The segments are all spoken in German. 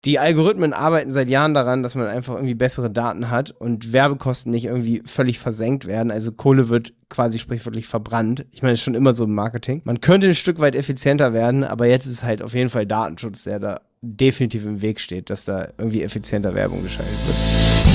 Die Algorithmen arbeiten seit Jahren daran, dass man einfach irgendwie bessere Daten hat und Werbekosten nicht irgendwie völlig versenkt werden. Also Kohle wird quasi sprichwörtlich verbrannt. Ich meine, das ist schon immer so im Marketing. Man könnte ein Stück weit effizienter werden, aber jetzt ist halt auf jeden Fall Datenschutz, der da definitiv im Weg steht, dass da irgendwie effizienter Werbung geschaltet wird.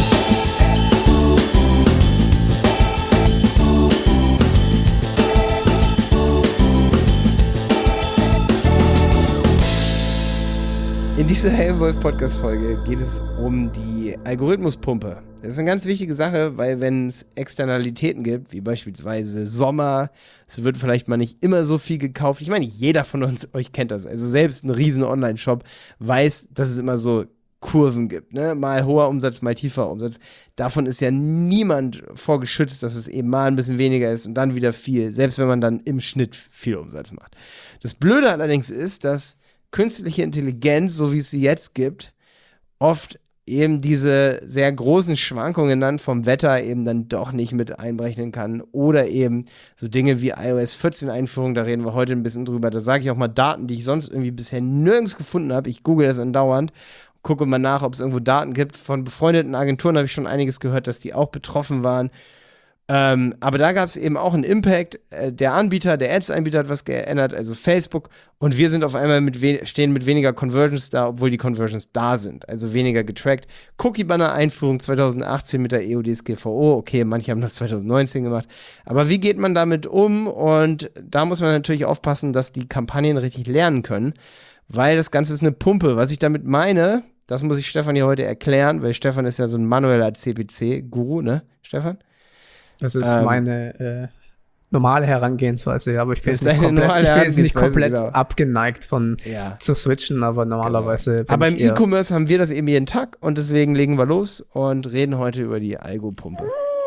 In dieser Helmwolf-Podcast-Folge geht es um die Algorithmuspumpe. Das ist eine ganz wichtige Sache, weil wenn es Externalitäten gibt, wie beispielsweise Sommer, es wird vielleicht mal nicht immer so viel gekauft. Ich meine, jeder von euch kennt das. Also selbst ein riesen Online-Shop weiß, dass es immer so Kurven gibt. Ne? Mal hoher Umsatz, mal tiefer Umsatz. Davon ist ja niemand vorgeschützt, dass es eben mal ein bisschen weniger ist und dann wieder viel, selbst wenn man dann im Schnitt viel Umsatz macht. Das Blöde allerdings ist, dass künstliche Intelligenz, so wie es sie jetzt gibt, oft eben diese sehr großen Schwankungen dann vom Wetter eben dann doch nicht mit einberechnen kann oder eben so Dinge wie iOS 14 Einführung, da reden wir heute ein bisschen drüber, da sage ich auch mal Daten, die ich sonst irgendwie bisher nirgends gefunden habe, ich google das andauernd, gucke mal nach, ob es irgendwo Daten gibt, von befreundeten Agenturen habe ich schon einiges gehört, dass die auch betroffen waren. Aber da gab es eben auch einen Impact. Der Anbieter, der Ads-Anbieter hat was geändert, also Facebook. Und wir sind auf einmal stehen mit weniger Conversions da, obwohl die Conversions da sind. Also weniger getrackt. Cookie-Banner-Einführung 2018 mit der EU-DSGVO. Okay, manche haben das 2019 gemacht. Aber wie geht man damit um? Und da muss man natürlich aufpassen, dass die Kampagnen richtig lernen können. Weil das Ganze ist eine Pumpe. Was ich damit meine, das muss ich Stefan hier heute erklären, weil Stefan ist ja so ein manueller CPC-Guru, ne, Stefan? Das ist meine normale Herangehensweise, aber ich bin jetzt nicht komplett abgeneigt von zu switchen, aber normalerweise genau. Aber im E-Commerce haben wir das eben jeden Tag und deswegen legen wir los und reden heute über die Algo-Pumpe.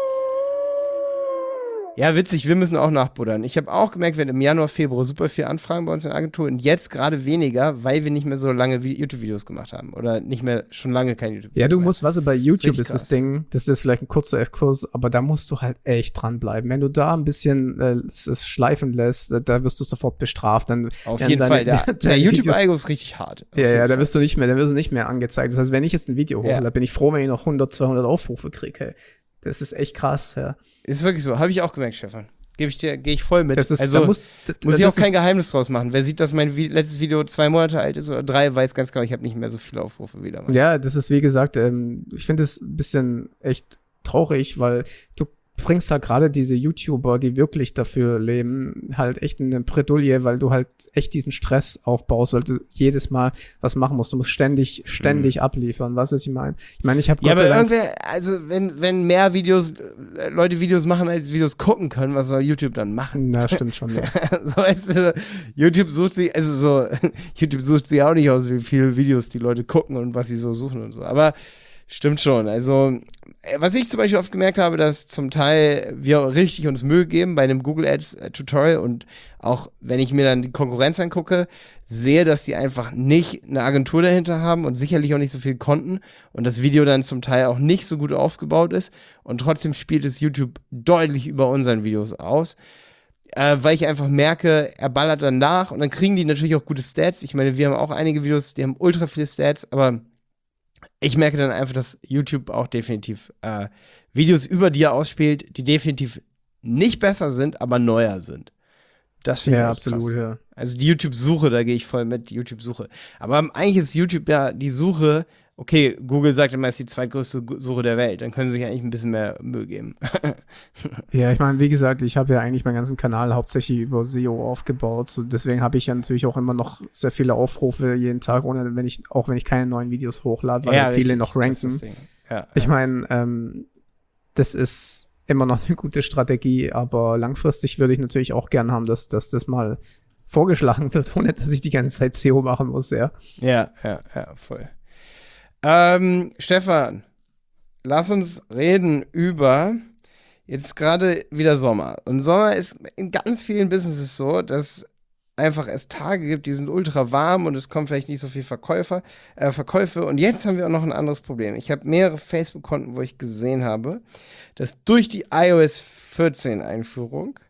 Ja, witzig, wir müssen auch nachbuddern. Ich habe auch gemerkt, wir hatten im Januar, Februar super viel Anfragen bei uns in der Agentur und jetzt gerade weniger, weil wir nicht mehr so lange YouTube-Videos gemacht haben oder nicht mehr, schon lange kein YouTube-Video. Ja, du musst, bei YouTube ist das Ding, das ist vielleicht ein kurzer Exkurs, aber da musst du halt echt dranbleiben. Wenn du da ein bisschen es schleifen lässt, da wirst du sofort bestraft. Dann auf jeden Fall, der YouTube-Algo ist richtig hart. Ja, da wirst du nicht mehr angezeigt. Das heißt, wenn ich jetzt ein Video hochlade, bin ich froh, wenn ich noch 100, 200 Aufrufe kriege. Hey. Das ist echt krass, ja. Ist wirklich so. Habe ich auch gemerkt, Stefan. Gehe ich voll mit. Muss ich auch kein Geheimnis draus machen. Wer sieht, dass mein letztes Video 2 Monate alt ist oder 3, weiß ganz genau, ich habe nicht mehr so viele Aufrufe wieder. Ja, das ist wie gesagt, ich finde es ein bisschen echt traurig, weil du bringst halt gerade diese YouTuber, die wirklich dafür leben, halt echt in eine Bredouille, weil du halt echt diesen Stress aufbaust, weil du jedes Mal was machen musst. Du musst ständig abliefern. Was ist, ich meine? Ich habe Gott sei Dank... Ja, aber also wenn mehr Leute Videos machen, als Videos gucken können, was soll YouTube dann machen? Na, stimmt schon. Ja. So, weißt du, YouTube sucht sich auch nicht aus, wie viele Videos die Leute gucken und was sie so suchen und so. Aber stimmt schon. Also, was ich zum Beispiel oft gemerkt habe, dass zum Teil wir richtig uns Mühe geben bei einem Google Ads Tutorial und auch wenn ich mir dann die Konkurrenz angucke, sehe, dass die einfach nicht eine Agentur dahinter haben und sicherlich auch nicht so viel konnten und das Video dann zum Teil auch nicht so gut aufgebaut ist und trotzdem spielt es YouTube deutlich über unseren Videos aus. Weil ich einfach merke, er ballert dann nach und dann kriegen die natürlich auch gute Stats. Ich meine, wir haben auch einige Videos, die haben ultra viele Stats, aber ich merke dann einfach, dass YouTube auch definitiv Videos über dir ausspielt, die definitiv nicht besser sind, aber neuer sind. Das finde ich absolut, krass. Ja. Also die YouTube-Suche, da gehe ich voll mit, die YouTube-Suche. Aber eigentlich ist YouTube ja die Suche, okay, Google sagt immer, es ist die zweitgrößte Suche der Welt. Dann können sie sich eigentlich ein bisschen mehr Mühe geben. Ja, ich meine, wie gesagt, ich habe ja eigentlich meinen ganzen Kanal hauptsächlich über SEO aufgebaut. So, deswegen habe ich ja natürlich auch immer noch sehr viele Aufrufe jeden Tag, wenn ich keine neuen Videos hochlade, weil ja, viele noch ranken. Ich meine, das ist immer noch eine gute Strategie, aber langfristig würde ich natürlich auch gern haben, dass das mal vorgeschlagen wird, ohne dass ich die ganze Zeit SEO machen muss, ja. Ja, voll. Stefan, lass uns reden über jetzt gerade wieder Sommer. Und Sommer ist in ganz vielen Businesses so, dass einfach es Tage gibt, die sind ultra warm und es kommen vielleicht nicht so viele Verkäufe. Und jetzt haben wir auch noch ein anderes Problem. Ich habe mehrere Facebook-Konten, wo ich gesehen habe, dass durch die iOS 14 Einführung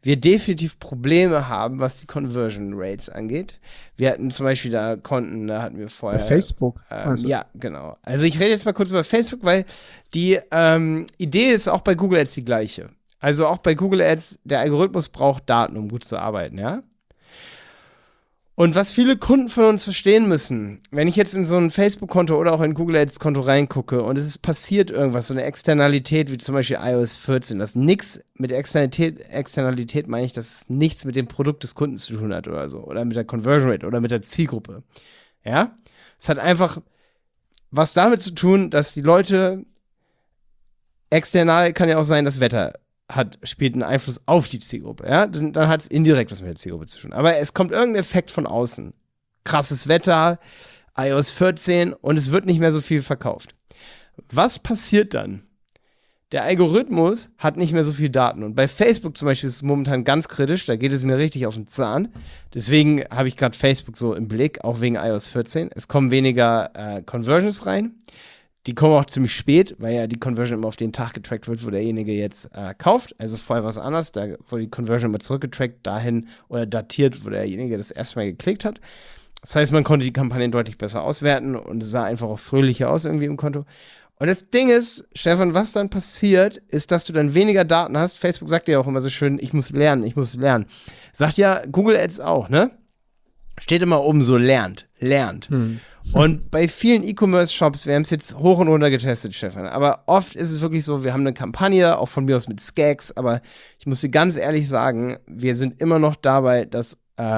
wir definitiv Probleme haben, was die Conversion Rates angeht. Wir hatten zum Beispiel da Konten, da hatten wir vorher. Bei Facebook? Ja, genau. Also ich rede jetzt mal kurz über Facebook, weil die Idee ist auch bei Google Ads die gleiche. Also auch bei Google Ads, der Algorithmus braucht Daten, um gut zu arbeiten, ja. Und was viele Kunden von uns verstehen müssen, wenn ich jetzt in so ein Facebook-Konto oder auch in ein Google Ads-Konto reingucke und es ist passiert irgendwas, so eine Externalität wie zum Beispiel iOS 14, das nichts mit Externalität meine ich, dass es nichts mit dem Produkt des Kunden zu tun hat oder so, oder mit der Conversion Rate oder mit der Zielgruppe. Ja, es hat einfach was damit zu tun, dass die Leute, external kann ja auch sein, das Wetter spielt einen Einfluss auf die Zielgruppe, ja, dann hat es indirekt was mit der Zielgruppe zu tun. Aber es kommt irgendein Effekt von außen. Krasses Wetter, iOS 14 und es wird nicht mehr so viel verkauft. Was passiert dann? Der Algorithmus hat nicht mehr so viel Daten und bei Facebook zum Beispiel ist es momentan ganz kritisch, da geht es mir richtig auf den Zahn. Deswegen habe ich gerade Facebook so im Blick, auch wegen iOS 14. Es kommen weniger Conversions rein. Die kommen auch ziemlich spät, weil ja die Conversion immer auf den Tag getrackt wird, wo derjenige jetzt kauft. Also vorher war es anders, da wurde die Conversion immer zurückgetrackt dahin oder datiert, wo derjenige das erstmal geklickt hat. Das heißt, man konnte die Kampagnen deutlich besser auswerten und es sah einfach auch fröhlicher aus irgendwie im Konto. Und das Ding ist, Stefan, was dann passiert, ist, dass du dann weniger Daten hast. Facebook sagt ja auch immer so schön, ich muss lernen. Sagt ja Google Ads auch, ne? Steht immer oben so, lernt. Und bei vielen E-Commerce-Shops, wir haben es jetzt hoch und runter getestet, Stefan, aber oft ist es wirklich so, wir haben eine Kampagne, auch von mir aus mit Skags, aber ich muss dir ganz ehrlich sagen, wir sind immer noch dabei, dass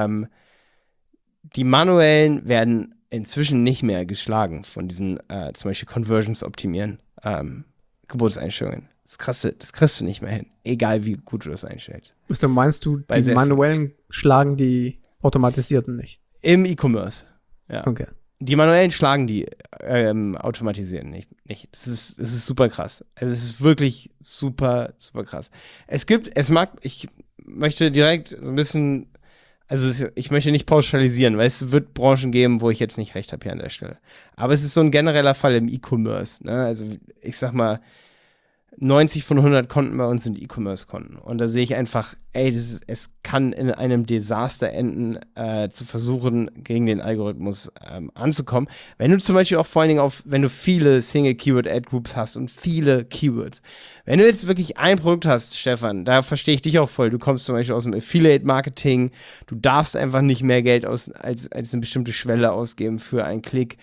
die manuellen werden inzwischen nicht mehr geschlagen von diesen zum Beispiel Conversions optimieren, Geburtseinstellungen. Das kriegst du nicht mehr hin, egal wie gut du das einstellst. Also meinst du, die manuellen schlagen die automatisierten nicht? Im E-Commerce, ja. Okay. Die manuellen schlagen die automatisieren nicht. Das ist super krass. Also es ist wirklich super, super krass. Ich möchte direkt so ein bisschen, also ich möchte nicht pauschalisieren, weil es wird Branchen geben, wo ich jetzt nicht recht habe hier an der Stelle. Aber es ist so ein genereller Fall im E-Commerce, ne? Also ich sag mal, 90 von 100 Konten bei uns sind E-Commerce-Konten. Und da sehe ich einfach, es kann in einem Desaster enden, zu versuchen, gegen den Algorithmus anzukommen. Wenn du zum Beispiel auch vor allen Dingen wenn du viele Single-Keyword-Ad-Groups hast und viele Keywords. Wenn du jetzt wirklich ein Produkt hast, Stefan, da verstehe ich dich auch voll. Du kommst zum Beispiel aus dem Affiliate-Marketing. Du darfst einfach nicht mehr Geld als eine bestimmte Schwelle ausgeben für einen Klick.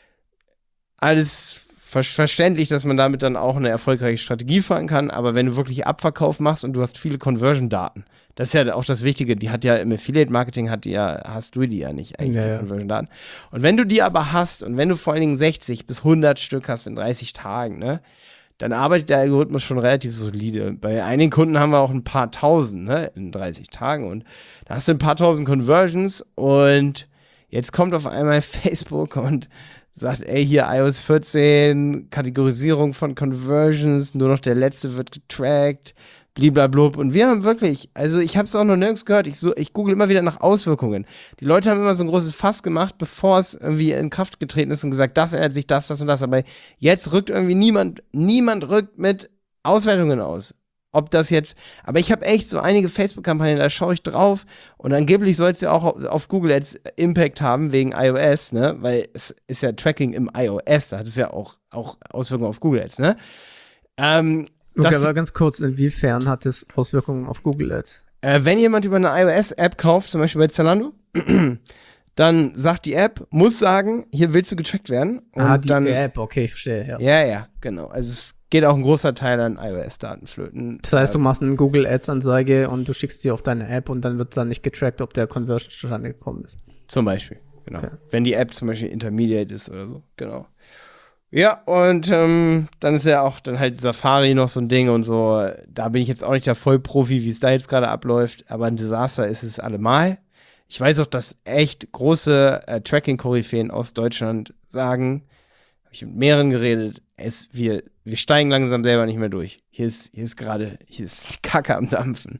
Alles verständlich, dass man damit dann auch eine erfolgreiche Strategie fahren kann, aber wenn du wirklich Abverkauf machst und du hast viele Conversion-Daten, das ist ja auch das Wichtige, die hat ja im Affiliate-Marketing hast du die ja nicht eigentlich, die Conversion-Daten. Und wenn du die aber hast und wenn du vor allen Dingen 60 bis 100 Stück hast in 30 Tagen, ne, dann arbeitet der Algorithmus schon relativ solide. Bei einigen Kunden haben wir auch ein paar tausend, ne, in 30 Tagen und da hast du ein paar tausend Conversions und jetzt kommt auf einmal Facebook und sagt, hier iOS 14, Kategorisierung von Conversions, nur noch der letzte wird getrackt, bliblablub. Und wir haben wirklich, also ich habe es auch noch nirgends gehört, ich google immer wieder nach Auswirkungen. Die Leute haben immer so ein großes Fass gemacht, bevor es irgendwie in Kraft getreten ist und gesagt, das ändert sich, das und das. Aber jetzt rückt irgendwie niemand rückt mit Auswertungen aus. Aber ich habe echt so einige Facebook-Kampagnen, da schaue ich drauf und angeblich soll es ja auch auf Google Ads Impact haben wegen iOS, ne, weil es ist ja Tracking im iOS, da hat es ja auch Auswirkungen auf Google Ads, ne. Okay, aber ganz kurz, inwiefern hat es Auswirkungen auf Google Ads? Wenn jemand über eine iOS-App kauft, zum Beispiel bei Zalando, dann sagt die App, muss sagen, hier willst du getrackt werden. Und die App, okay, ich verstehe, ja. Ja, genau, also es geht auch ein großer Teil an iOS-Daten flöten. Das heißt, du machst eine Google Ads-Anzeige und du schickst die auf deine App und dann wird dann nicht getrackt, ob der Conversion zustande gekommen ist. Zum Beispiel, genau. Okay. Wenn die App zum Beispiel Intermediate ist oder so, genau. Ja, und dann ist ja auch dann halt Safari noch so ein Ding und so. Da bin ich jetzt auch nicht der Vollprofi, wie es da jetzt gerade abläuft, aber ein Desaster ist es allemal. Ich weiß auch, dass echt große Tracking-Koryphäen aus Deutschland sagen, habe ich mit mehreren geredet, wir steigen langsam selber nicht mehr durch. Hier ist die Kacke am Dampfen.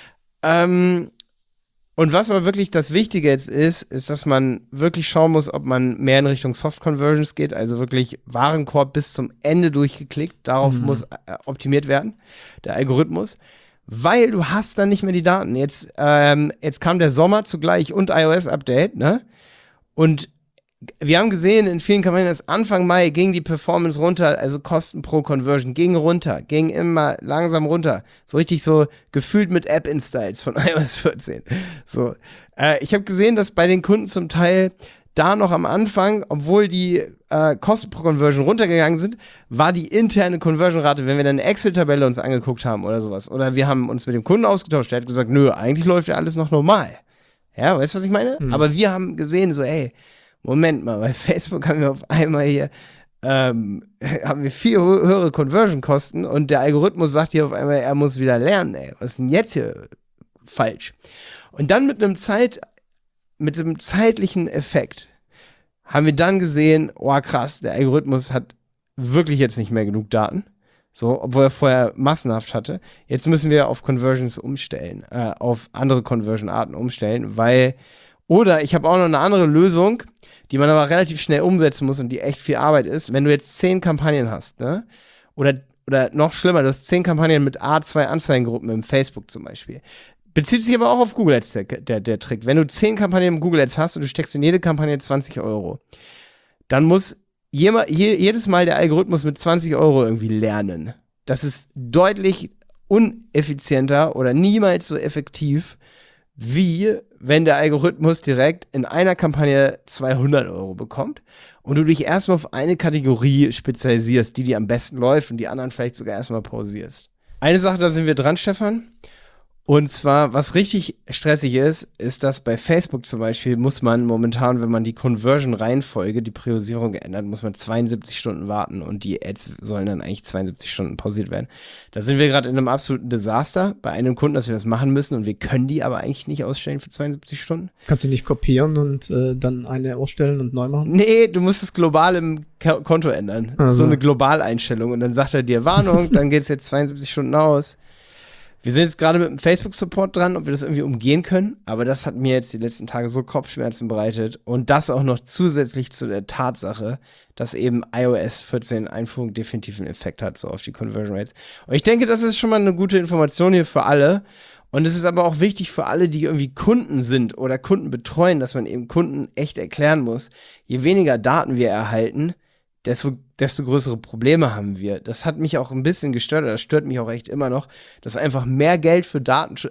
Und was aber wirklich das Wichtige jetzt ist, dass man wirklich schauen muss, ob man mehr in Richtung Soft Conversions geht, also wirklich Warenkorb bis zum Ende durchgeklickt. Darauf muss optimiert werden, der Algorithmus. weil du hast dann nicht mehr die Daten. Jetzt kam der Sommer zugleich und iOS-Update, ne? Und wir haben gesehen in vielen Kampagnen, dass Anfang Mai ging die Performance runter, also Kosten pro Conversion ging runter, ging immer langsam runter. So richtig so gefühlt mit App-Installs von iOS 14. So, ich habe gesehen, dass bei den Kunden zum Teil da noch am Anfang, obwohl die Kosten pro Conversion runtergegangen sind, war die interne Conversion-Rate, wenn wir dann eine Excel-Tabelle uns angeguckt haben oder sowas, oder wir haben uns mit dem Kunden ausgetauscht, der hat gesagt, nö, eigentlich läuft ja alles noch normal. Ja, weißt du, was ich meine? Aber wir haben gesehen, so, ey, Moment mal, bei Facebook haben wir auf einmal hier haben wir viel höhere Conversion-Kosten und der Algorithmus sagt hier auf einmal, er muss wieder lernen, ey, was ist denn jetzt hier falsch? Und dann mit einem zeitlichen Effekt haben wir dann gesehen, oh krass, der Algorithmus hat wirklich jetzt nicht mehr genug Daten, so, obwohl er vorher massenhaft hatte. Jetzt müssen wir auf Conversions umstellen, auf andere Conversion-Arten umstellen, oder ich habe auch noch eine andere Lösung, die man aber relativ schnell umsetzen muss und die echt viel Arbeit ist. Wenn du jetzt 10 Kampagnen hast, ne? Oder noch schlimmer, du hast 10 Kampagnen mit A2 Anzeigengruppen im Facebook zum Beispiel. Bezieht sich aber auch auf Google Ads, der Trick. Wenn du 10 Kampagnen im Google Ads hast und du steckst in jede Kampagne 20 €, dann muss jedes Mal der Algorithmus mit 20 € irgendwie lernen. Das ist deutlich uneffizienter oder niemals so effektiv, wie wenn der Algorithmus direkt in einer Kampagne 200 € bekommt und du dich erstmal auf eine Kategorie spezialisierst, die am besten läuft und die anderen vielleicht sogar erstmal pausierst. Eine Sache, da sind wir dran, Stefan. Und zwar, was richtig stressig ist, dass bei Facebook zum Beispiel muss man momentan, wenn man die Conversion-Reihenfolge, die Priorisierung ändert, muss man 72 Stunden warten und die Ads sollen dann eigentlich 72 Stunden pausiert werden. Da sind wir gerade in einem absoluten Desaster bei einem Kunden, dass wir das machen müssen und wir können die aber eigentlich nicht ausstellen für 72 Stunden. Kannst du nicht kopieren und dann eine ausstellen und neu machen? Nee, du musst es global im Konto ändern. Das ist so eine Globaleinstellung und dann sagt er dir Warnung, dann geht es jetzt 72 Stunden aus. Wir sind jetzt gerade mit dem Facebook-Support dran, ob wir das irgendwie umgehen können, aber das hat mir jetzt die letzten Tage so Kopfschmerzen bereitet und das auch noch zusätzlich zu der Tatsache, dass eben iOS 14 Einführung definitiv einen Effekt hat, so auf die Conversion Rates. Und ich denke, das ist schon mal eine gute Information hier für alle und es ist aber auch wichtig für alle, die irgendwie Kunden sind oder Kunden betreuen, dass man eben Kunden echt erklären muss, je weniger Daten wir erhalten, desto größere Probleme haben wir. Das hat mich auch ein bisschen gestört, oder das stört mich auch echt immer noch, dass einfach mehr Geld für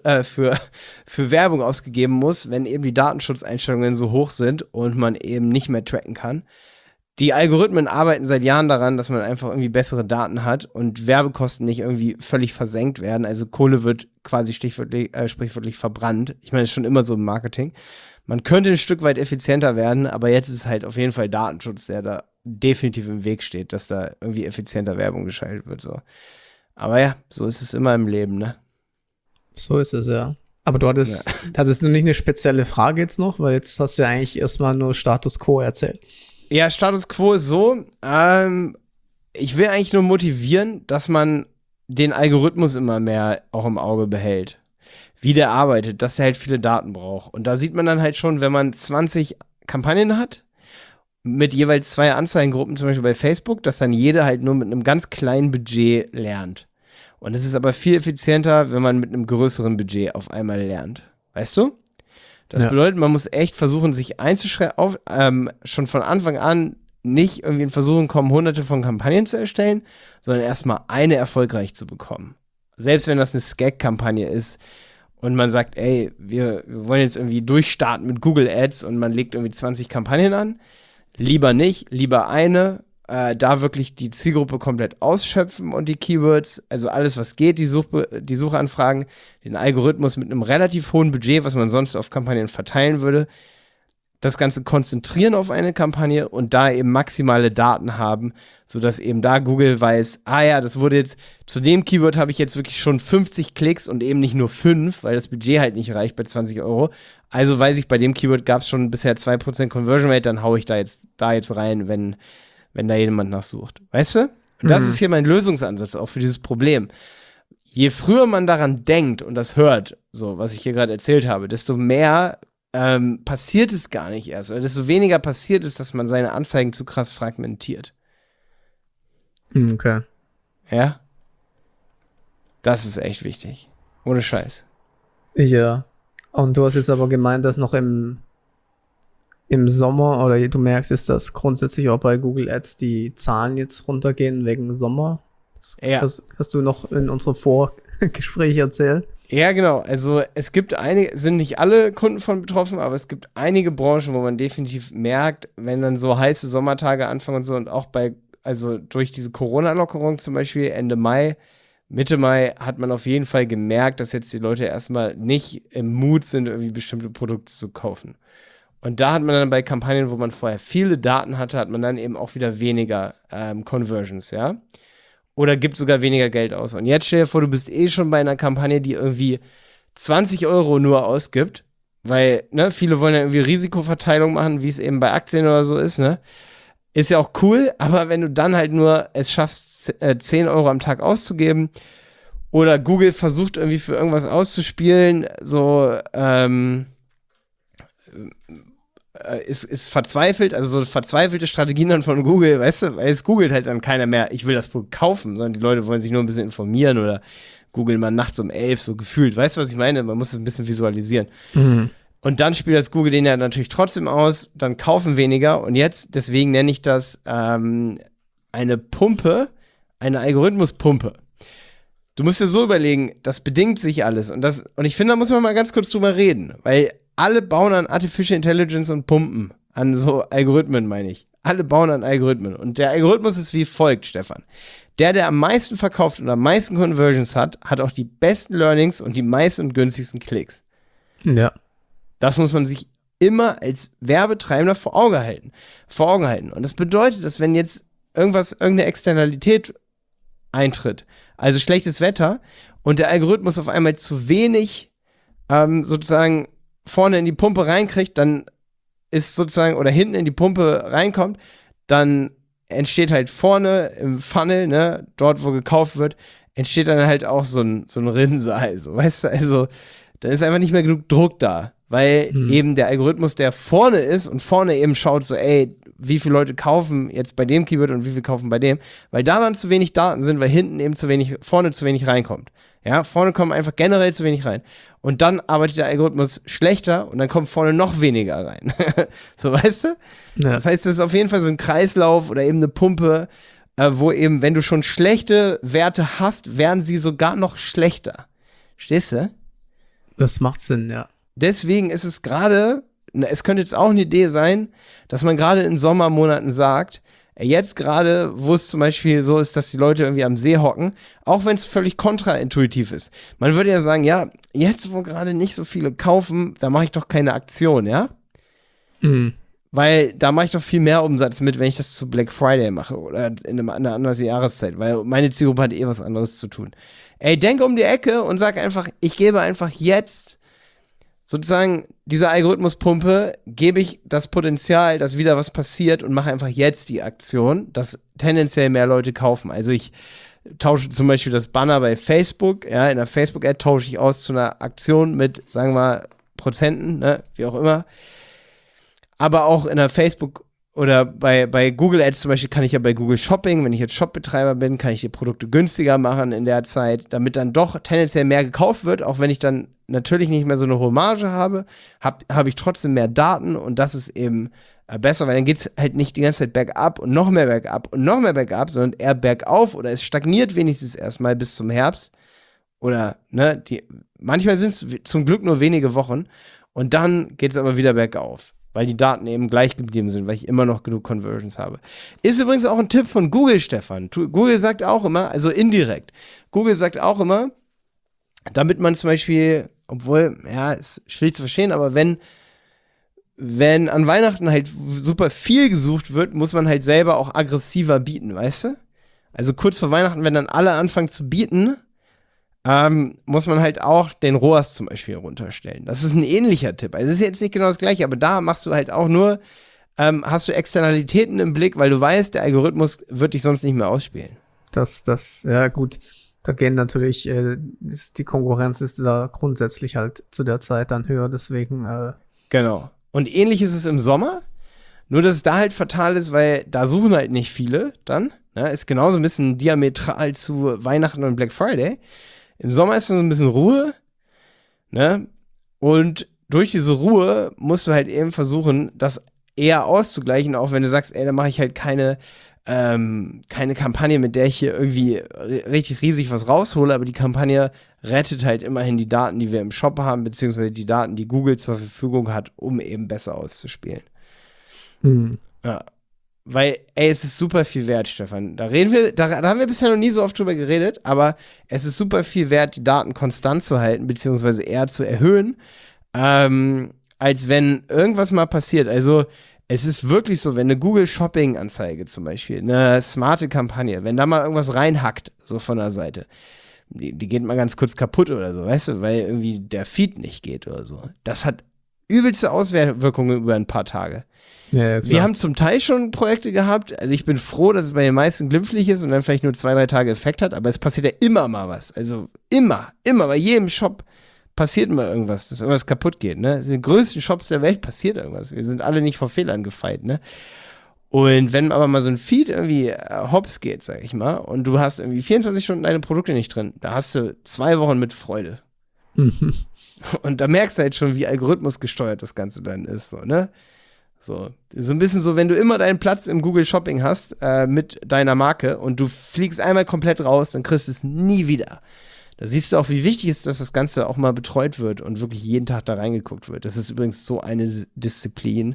für Werbung ausgegeben muss, wenn eben die Datenschutzeinstellungen so hoch sind und man eben nicht mehr tracken kann. Die Algorithmen arbeiten seit Jahren daran, dass man einfach irgendwie bessere Daten hat und Werbekosten nicht irgendwie völlig versenkt werden. Also Kohle wird quasi sprichwörtlich verbrannt. Ich meine, das ist schon immer so im Marketing. Man könnte ein Stück weit effizienter werden, aber jetzt ist halt auf jeden Fall Datenschutz, der da definitiv im Weg steht, dass da irgendwie effizienter Werbung geschaltet wird. So. Aber ja, so ist es immer im Leben, ne? So ist es, ja. Aber du hattest du nicht eine spezielle Frage jetzt noch? Weil jetzt hast du ja eigentlich erstmal nur Status Quo erzählt. Ja, Status Quo ist so, ich will eigentlich nur motivieren, dass man den Algorithmus immer mehr auch im Auge behält. Wie der arbeitet, dass der halt viele Daten braucht. Und da sieht man dann halt schon, wenn man 20 Kampagnen hat, mit jeweils 2 Anzeigengruppen, zum Beispiel bei Facebook, dass dann jede halt nur mit einem ganz kleinen Budget lernt. Und es ist aber viel effizienter, wenn man mit einem größeren Budget auf einmal lernt. Weißt du? Das bedeutet, man muss echt versuchen, sich einzuschränken, schon von Anfang an nicht irgendwie in Versuchung kommen, hunderte von Kampagnen zu erstellen, sondern erstmal eine erfolgreich zu bekommen. Selbst wenn das eine Skag-Kampagne ist und man sagt, ey, wir wollen jetzt irgendwie durchstarten mit Google Ads und man legt irgendwie 20 Kampagnen an, lieber nicht, lieber eine, da wirklich die Zielgruppe komplett ausschöpfen und die Keywords, also alles, was geht, die Suchanfragen, den Algorithmus mit einem relativ hohen Budget, was man sonst auf Kampagnen verteilen würde, das Ganze konzentrieren auf eine Kampagne und da eben maximale Daten haben, sodass eben da Google weiß, das wurde jetzt, zu dem Keyword habe ich jetzt wirklich schon 50 Klicks und eben nicht nur 5, weil das Budget halt nicht reicht bei 20 €. Also weiß ich, bei dem Keyword gab es schon bisher 2% Conversion Rate, dann haue ich da jetzt rein, wenn da jemand nachsucht. Weißt du? Und das ist hier mein Lösungsansatz auch für dieses Problem. Je früher man daran denkt und das hört, so was ich hier gerade erzählt habe, desto mehr passiert es gar nicht erst. Oder desto weniger passiert es, dass man seine Anzeigen zu krass fragmentiert. Okay. Ja? Das ist echt wichtig. Ohne Scheiß. Ja. Und du hast jetzt aber gemeint, dass noch im Sommer, oder du merkst jetzt, dass grundsätzlich auch bei Google Ads die Zahlen jetzt runtergehen wegen Sommer. Das hast du noch in unserem Vorgespräch erzählt. Ja, genau. Also es gibt sind nicht alle Kunden von betroffen, aber es gibt einige Branchen, wo man definitiv merkt, wenn dann so heiße Sommertage anfangen und so und auch durch diese Corona-Lockerung zum Beispiel Ende Mai, Mitte Mai hat man auf jeden Fall gemerkt, dass jetzt die Leute erstmal nicht im Mut sind, irgendwie bestimmte Produkte zu kaufen. Und da hat man dann bei Kampagnen, wo man vorher viele Daten hatte, hat man dann eben auch wieder weniger Conversions, ja. Oder gibt sogar weniger Geld aus. Und jetzt stell dir vor, du bist schon bei einer Kampagne, die irgendwie 20 € nur ausgibt, weil, ne, viele wollen ja irgendwie Risikoverteilung machen, wie es eben bei Aktien oder so ist, ne. Ist ja auch cool, aber wenn du dann halt nur es schaffst, 10 € am Tag auszugeben oder Google versucht irgendwie für irgendwas auszuspielen, so, ist verzweifelt, also so verzweifelte Strategien dann von Google, weißt du, weil es googelt halt dann keiner mehr, ich will das Produkt kaufen, sondern die Leute wollen sich nur ein bisschen informieren oder googeln mal nachts um 11 so gefühlt, weißt du, was ich meine? Man muss es ein bisschen visualisieren. Mhm. Und dann spielt das Google den ja natürlich trotzdem aus, dann kaufen weniger und jetzt, deswegen nenne ich das eine Pumpe, eine Algorithmuspumpe. Du musst dir so überlegen, das bedingt sich alles und ich finde, da muss man mal ganz kurz drüber reden, weil alle bauen an Artificial Intelligence und Pumpen, an so Algorithmen, meine ich. Alle bauen an Algorithmen. Und der Algorithmus ist wie folgt, Stefan. Der am meisten verkauft und am meisten Conversions hat auch die besten Learnings und die meisten und günstigsten Klicks. Ja. Das muss man sich immer als Werbetreibender vor Augen halten. Und das bedeutet, dass wenn jetzt irgendeine Externalität eintritt, also schlechtes Wetter, und der Algorithmus auf einmal zu wenig sozusagen vorne in die Pumpe reinkriegt, dann ist sozusagen, oder hinten in die Pumpe reinkommt, dann entsteht halt vorne im Funnel, ne, dort wo gekauft wird, entsteht dann halt auch so ein Rinnsal, so, weißt du, also dann ist einfach nicht mehr genug Druck da, weil eben der Algorithmus, der vorne ist und vorne eben schaut so, ey, wie viele Leute kaufen jetzt bei dem Keyword und wie viele kaufen bei dem, weil da dann zu wenig Daten sind, weil hinten eben vorne zu wenig reinkommt. Ja, vorne kommen einfach generell zu wenig rein. Und dann arbeitet der Algorithmus schlechter und dann kommt vorne noch weniger rein. So, weißt du? Ja. Das heißt, das ist auf jeden Fall so ein Kreislauf oder eben eine Pumpe, wo eben, wenn du schon schlechte Werte hast, werden sie sogar noch schlechter. Verstehst du? Das macht Sinn, ja. Deswegen ist es gerade, es könnte jetzt auch eine Idee sein, dass man gerade in Sommermonaten sagt, jetzt gerade, wo es zum Beispiel so ist, dass die Leute irgendwie am See hocken, auch wenn es völlig kontraintuitiv ist. Man würde ja sagen, ja, jetzt, wo gerade nicht so viele kaufen, da mache ich doch keine Aktion, ja? Mhm. Weil da mache ich doch viel mehr Umsatz mit, wenn ich das zu Black Friday mache oder in einer anderen Jahreszeit, weil meine Zielgruppe hat was anderes zu tun. Ey, denk um die Ecke und sag einfach, ich gebe einfach jetzt sozusagen dieser Algorithmuspumpe, gebe ich das Potenzial, dass wieder was passiert und mache einfach jetzt die Aktion, dass tendenziell mehr Leute kaufen. Also ich tausche zum Beispiel das Banner bei Facebook, ja, in der Facebook-Ad tausche ich aus zu einer Aktion mit, sagen wir mal, Prozenten, ne, wie auch immer. Aber auch in der Facebook- oder bei Google Ads zum Beispiel kann ich ja bei Google Shopping, wenn ich jetzt Shopbetreiber bin, kann ich die Produkte günstiger machen in der Zeit, damit dann doch tendenziell mehr gekauft wird, auch wenn ich dann natürlich nicht mehr so eine hohe Marge habe ich trotzdem mehr Daten und das ist eben besser, weil dann geht es halt nicht die ganze Zeit bergab und noch mehr bergab und noch mehr bergab, sondern eher bergauf oder es stagniert wenigstens erstmal bis zum Herbst oder, ne, manchmal sind es zum Glück nur wenige Wochen und dann geht es aber wieder bergauf, weil die Daten eben gleich geblieben sind, weil ich immer noch genug Conversions habe. Ist übrigens auch ein Tipp von Google, Stefan. Google sagt auch immer, also indirekt, Google sagt auch immer, damit man zum Beispiel, obwohl, ja, ist schwierig zu verstehen, aber wenn an Weihnachten halt super viel gesucht wird, muss man halt selber auch aggressiver bieten, weißt du? Also kurz vor Weihnachten, wenn dann alle anfangen zu bieten, muss man halt auch den ROAS zum Beispiel runterstellen. Das ist ein ähnlicher Tipp. Also es ist jetzt nicht genau das Gleiche, aber da machst du halt auch nur, hast du Externalitäten im Blick, weil du weißt, der Algorithmus wird dich sonst nicht mehr ausspielen. Ja gut, da gehen natürlich, die Konkurrenz ist da grundsätzlich halt zu der Zeit dann höher, deswegen. Genau. Und ähnlich ist es im Sommer, nur dass es da halt fatal ist, weil da suchen halt nicht viele dann. Ne? Ist genauso ein bisschen diametral zu Weihnachten und Black Friday. Im Sommer ist so ein bisschen Ruhe, ne? Und durch diese Ruhe musst du halt eben versuchen, das eher auszugleichen, auch wenn du sagst, ey, dann mache ich halt keine Kampagne, mit der ich hier irgendwie richtig riesig was raushole, aber die Kampagne rettet halt immerhin die Daten, die wir im Shop haben, beziehungsweise die Daten, die Google zur Verfügung hat, um eben besser auszuspielen. Ja. Weil, ey, es ist super viel wert, Stefan. Da haben wir bisher noch nie so oft drüber geredet, aber es ist super viel wert, die Daten konstant zu halten, beziehungsweise eher zu erhöhen, als wenn irgendwas mal passiert. Also, es ist wirklich so, wenn eine Google-Shopping-Anzeige zum Beispiel, eine smarte Kampagne, wenn da mal irgendwas reinhackt, so von der Seite, die geht mal ganz kurz kaputt oder so, weißt du, weil irgendwie der Feed nicht geht oder so. Das hat übelste Auswirkungen über ein paar Tage. Ja, wir haben zum Teil schon Projekte gehabt, also ich bin froh, dass es bei den meisten glimpflich ist und dann vielleicht nur 2-3 Tage Effekt hat, aber es passiert ja immer mal was. Also immer, bei jedem Shop passiert mal irgendwas, dass irgendwas kaputt geht, ne? In den größten Shops der Welt passiert irgendwas. Wir sind alle nicht vor Fehlern gefeit, ne? Und wenn aber mal so ein Feed irgendwie hops geht, sag ich mal, und du hast irgendwie 24 Stunden deine Produkte nicht drin, da hast du 2 Wochen mit Freude. Und da merkst du halt schon, wie algorithmusgesteuert das Ganze dann ist, so, ne? So ein bisschen so, wenn du immer deinen Platz im Google Shopping hast mit deiner Marke und du fliegst einmal komplett raus, dann kriegst du es nie wieder. Da siehst du auch, wie wichtig ist, dass das Ganze auch mal betreut wird und wirklich jeden Tag da reingeguckt wird. Das ist übrigens so eine Disziplin,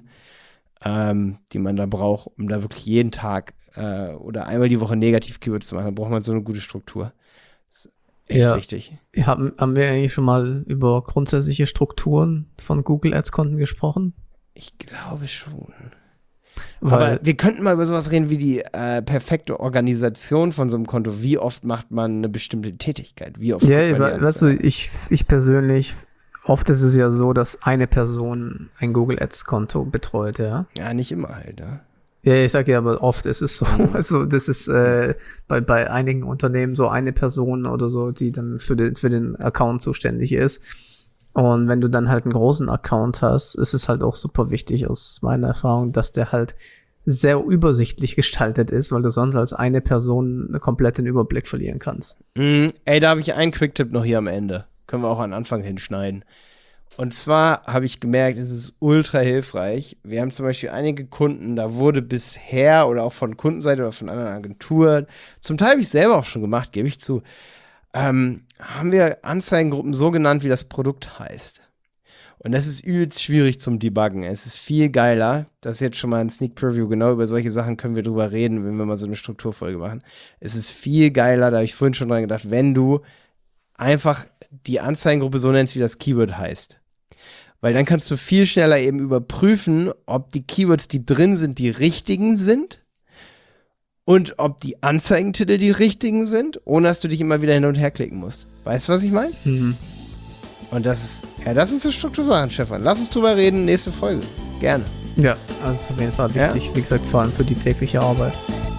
die man da braucht, um da wirklich jeden Tag oder einmal die Woche Negativ-Keywords zu machen. Da braucht man so eine gute Struktur. Das ist echt wichtig. Haben wir eigentlich schon mal über grundsätzliche Strukturen von Google Ads-Konten gesprochen? Ich glaube schon. Aber wir könnten mal über sowas reden wie die perfekte Organisation von so einem Konto. Wie oft macht man eine bestimmte Tätigkeit? Wie oft? Ja, weißt du, ich persönlich, oft ist es ja so, dass eine Person ein Google Ads Konto betreut, ja. Ja, nicht immer halt, ne? Ja, ich sag ja, aber oft ist es so. Also das ist bei einigen Unternehmen so eine Person oder so, die dann für den Account zuständig ist. Und wenn du dann halt einen großen Account hast, ist es halt auch super wichtig aus meiner Erfahrung, dass der halt sehr übersichtlich gestaltet ist, weil du sonst als eine Person komplett den Überblick verlieren kannst. Ey, da habe ich einen Quick-Tipp noch hier am Ende. Können wir auch am Anfang hinschneiden. Und zwar habe ich gemerkt, es ist ultra hilfreich. Wir haben zum Beispiel einige Kunden, da wurde bisher oder auch von Kundenseite oder von anderen Agenturen, zum Teil habe ich selber auch schon gemacht, gebe ich zu, haben wir Anzeigengruppen so genannt, wie das Produkt heißt. Und das ist übelst schwierig zum Debuggen. Es ist viel geiler, das ist jetzt schon mal ein Sneak Preview, genau über solche Sachen können wir drüber reden, wenn wir mal so eine Strukturfolge machen. Es ist viel geiler, da habe ich vorhin schon dran gedacht, wenn du einfach die Anzeigengruppe so nennst, wie das Keyword heißt. Weil dann kannst du viel schneller eben überprüfen, ob die Keywords, die drin sind, die richtigen sind. Und ob die Anzeigentitel die richtigen sind, ohne dass du dich immer wieder hin und her klicken musst. Weißt du, was ich meine? Und das ist eine Struktursache, Stefan. Lass uns drüber reden, nächste Folge. Gerne. Ja, also auf jeden Fall wichtig, wie gesagt, vor allem für die tägliche Arbeit.